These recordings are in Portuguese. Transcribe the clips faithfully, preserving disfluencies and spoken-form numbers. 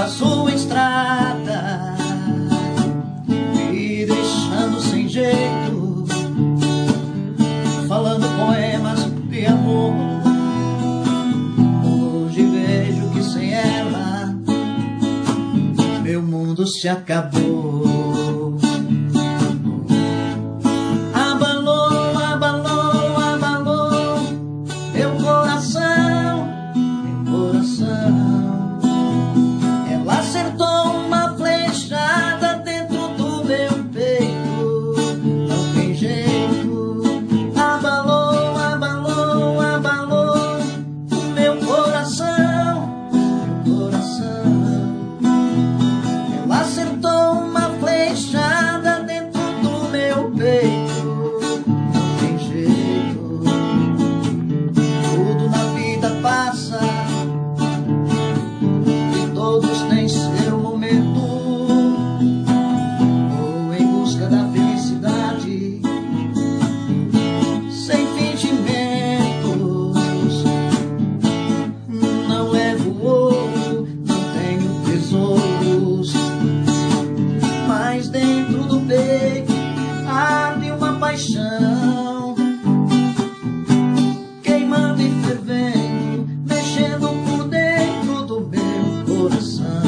a sua estrada, me deixando sem jeito, falando poemas de amor. Hoje vejo que sem ela meu mundo se acabou. Abalou, abalou, abalou meu coração, meu coração. Ela acertou uma flechada dentro do meu peito, não tem jeito. Abalou, abalou, abalou meu coração, meu coração. Ela acertou uma flechada dentro do meu peito, não tem jeito. Tudo na vida passa e todos têm seu momento. Vou em busca da felicidade sem fingimentos. Não levo ouro, não tenho tesouros, mas dentro do peito arde uma paixão, queimando e fervendo, mexendo por dentro do meu coração.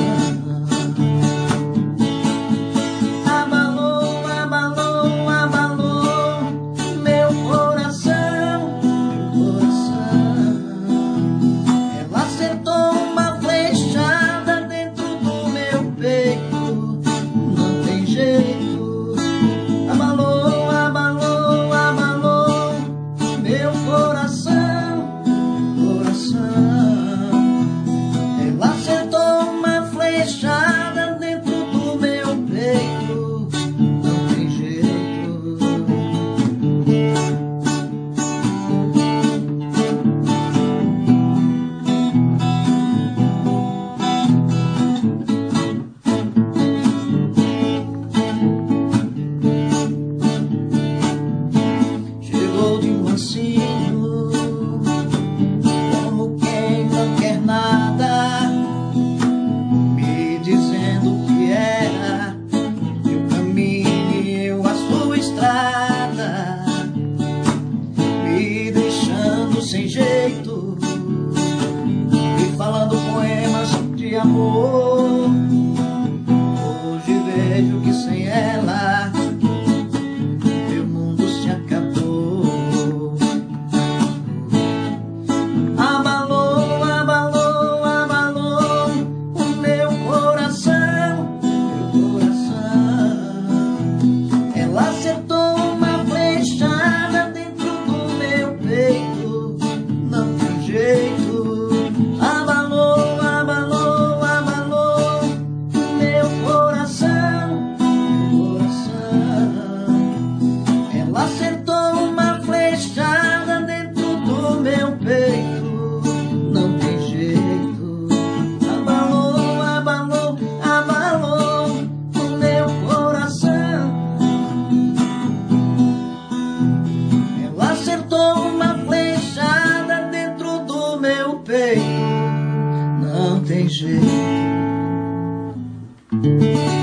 Abalou, abalou, abalou meu coração, meu coração. Ela acertou uma flechada dentro do meu peito, não tem jeito. Abalou, abalou, abalou meu coração, coração. Ela acertou uma flechada dentro do meu peito, não tem jeito. Chegou de mansinho, como quem não quer nada, me dizendo que era meu caminho e eu a sua estrada, me deixando sem jeito e falando poemas de amor. Hoje vejo que sem ela meu mundo se acabou. Abalou, abalou, abalou o meu coração, meu coração. Ela acertou uma flechada dentro do meu peito, não tem jeito. Abalou, abalou, abalou meu coração, meu coração. Ela acertou uma flechada dentro do meu peito, não tem jeito. Abalou, abalou, abalou o meu coração. Ela acertou uma flechada dentro do meu peito, não tem jeito.